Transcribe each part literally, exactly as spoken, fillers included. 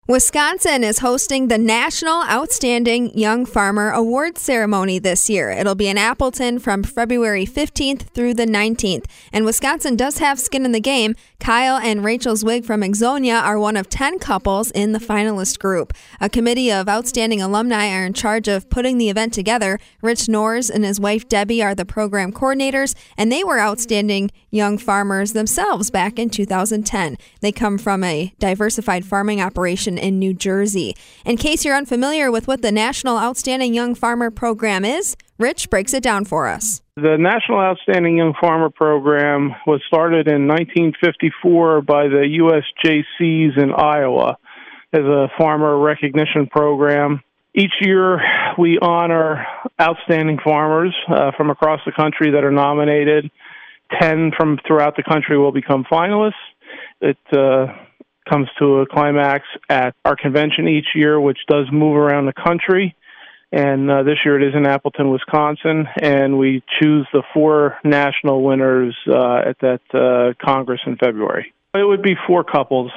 Wisconsin is hosting the National Outstanding Young Farmer Awards ceremony this year. It'll be in Appleton from February fifteenth through the nineteenth. And Wisconsin does have skin in the game. Kyle and Rachel Zwig from Exonia are one of ten couples in the finalist group. A committee of outstanding alumni are in charge of putting the event together. Rich Norris and his wife Debbie are the program coordinators, and they were outstanding young farmers themselves back in two thousand ten. They come from a diversified farming operation in New Jersey. In case you're unfamiliar with what the National Outstanding Young Farmer Program is, Rich breaks it down for us. The National Outstanding Young Farmer Program was started in nineteen fifty-four by the U S J Cs in Iowa as a farmer recognition program. Each year, we honor outstanding farmers uh, from across the country that are nominated. Ten from throughout the country will become finalists. It uh, comes to a climax at our convention each year, which does move around the country. And uh, this year it is in Appleton, Wisconsin, and we choose the four national winners uh, at that uh, Congress in February. It would be four couples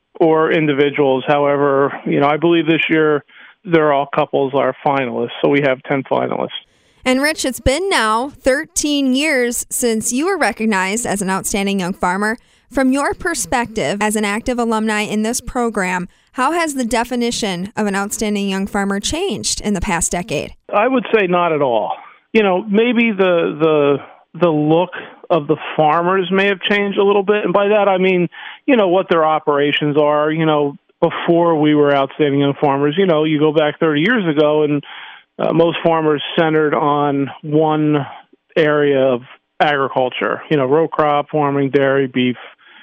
or individuals. However, you know, I believe this year they're all couples are finalists, so we have ten finalists. And Rich, it's been now thirteen years since you were recognized as an outstanding young farmer. From your perspective as an active alumni in this program, how has the definition of an outstanding young farmer changed in the past decade? I would say not at all. You know, maybe the the the look of the farmers may have changed a little bit, and by that I mean, you know, what their operations are. You know, before we were outstanding young farmers, you know, you go back thirty years ago, and uh, most farmers centered on one area of agriculture. You know, row crop farming, dairy, beef,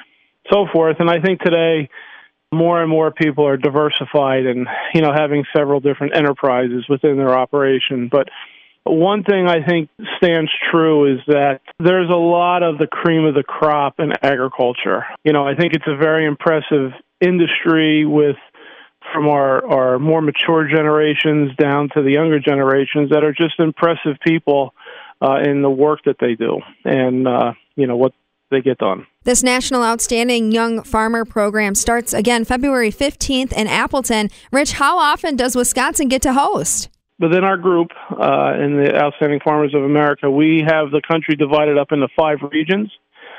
so forth. And I think today more and more people are diversified and, you know, having several different enterprises within their operation. But one thing I think stands true is that there's a lot of the cream of the crop in agriculture. You know, I think it's a very impressive industry with from our, our more mature generations down to the younger generations that are just impressive people uh, in the work that they do and, uh, you know, what they get done. This National Outstanding Young Farmer Program starts again February fifteenth in Appleton. Rich, how often does Wisconsin get to host? Within our group, uh, in the Outstanding Farmers of America, we have the country divided up into five regions.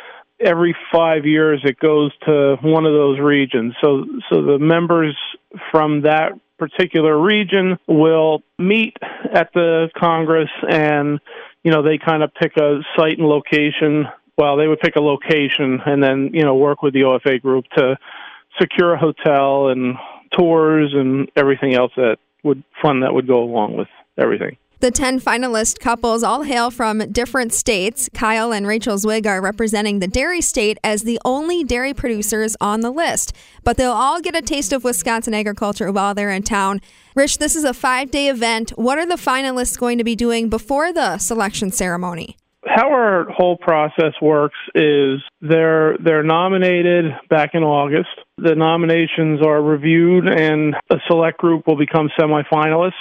Every five years, it goes to one of those regions. So, so the members from that particular region will meet at the Congress, and you know they kind of pick a site and location. Well, they would pick a location and then, you know, work with the O F A group to secure a hotel and tours and everything else that would fun that would go along with everything. The ten finalist couples all hail from different states. Kyle and Rachel Zwig are representing the dairy state as the only dairy producers on the list. But they'll all get a taste of Wisconsin agriculture while they're in town. Rich, this is a five-day event. What are the finalists going to be doing before the selection ceremony? How our whole process works is they're they're nominated back in August. The nominations are reviewed, and a select group will become semifinalists.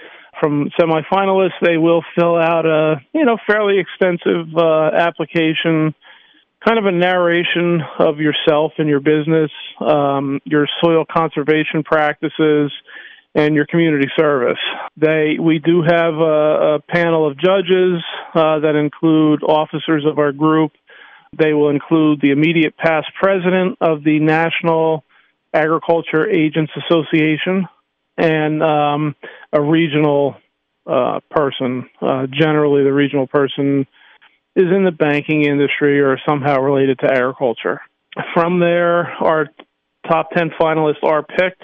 From semifinalists, they will fill out a you know fairly extensive uh, application, kind of a narration of yourself and your business, um, your soil conservation practices, and your community service. They, we do have a, a panel of judges uh, that include officers of our group. They will include the immediate past president of the National Agriculture Agents Association and um, a regional uh, person. Uh, generally, the regional person is in the banking industry or somehow related to agriculture. From there, our top ten finalists are picked.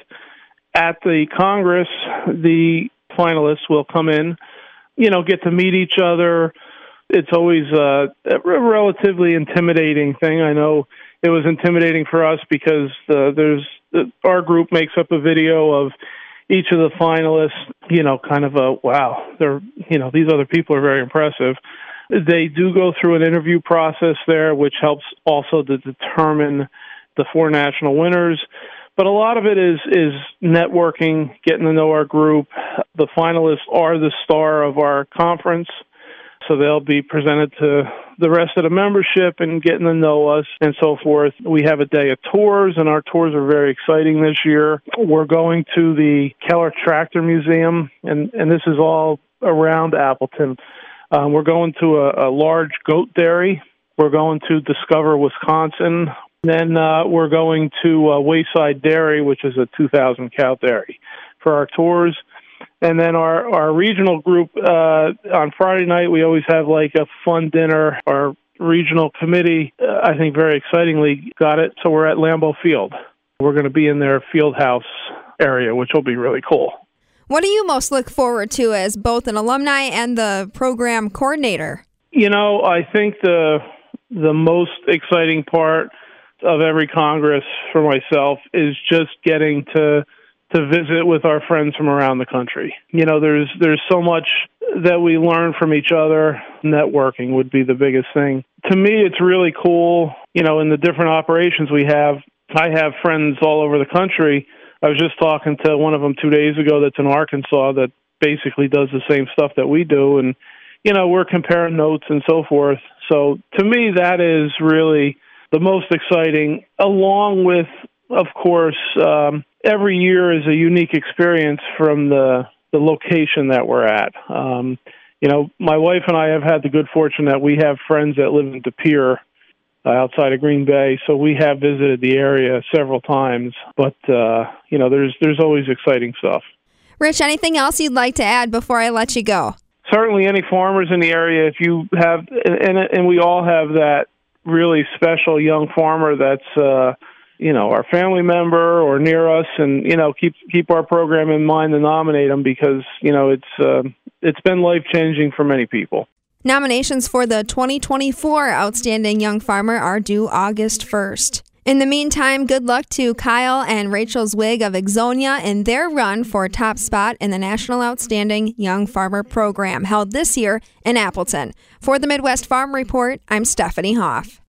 At the Congress, the finalists will come in, you know, get to meet each other. It's always uh, a relatively intimidating thing. I know it was intimidating for us because uh, there's uh, our group makes up a video of each of the finalists, you know, kind of a, wow, they're, you know, these other people are very impressive. They do go through an interview process there, which helps also to determine the four national winners. But a lot of it is is networking, getting to know our group. The finalists are the star of our conference. So they'll be presented to the rest of the membership and getting to know us and so forth. We have a day of tours, and our tours are very exciting this year. We're going to the Keller Tractor Museum, and, and this is all around Appleton. Um, we're going to a, a large goat dairy. We're going to Discover Wisconsin. Then uh, we're going to uh, Wayside Dairy, which is a two thousand cow dairy, for our tours. And then our, our regional group, uh, on Friday night, we always have like a fun dinner. Our regional committee, uh, I think very excitingly, got it. So we're at Lambeau Field. We're going to be in their field house area, which will be really cool. What do you most look forward to as both an alumni and the program coordinator? You know, I think the the most exciting part of every Congress for myself is just getting to to visit with our friends from around the country. You know, there's there's so much that we learn from each other. Networking would be the biggest thing. To me, it's really cool, you know, in the different operations we have. I have friends all over the country. I was just talking to one of them two days ago that's in Arkansas that basically does the same stuff that we do. And, you know, we're comparing notes and so forth. So to me, that is really the most exciting, along with, of course, um, every year is a unique experience from the, the location that we're at. Um, you know, my wife and I have had the good fortune that we have friends that live in De Pere, uh, outside of Green Bay, so we have visited the area several times. But, uh, you know, there's there's always exciting stuff. Rich, anything else you'd like to add before I let you go? Certainly any farmers in the area, if you have, and, and we all have that really special young farmer that's, uh, you know, our family member or near us, and, you know, keep keep our program in mind and nominate them because, you know, it's uh, it's been life-changing for many people. Nominations for the twenty twenty-four Outstanding Young Farmer are due August first. In the meantime, good luck to Kyle and Rachel Zwig of Ixonia in their run for top spot in the National Outstanding Young Farmer Program held this year in Appleton. For the Midwest Farm Report, I'm Stephanie Hoff.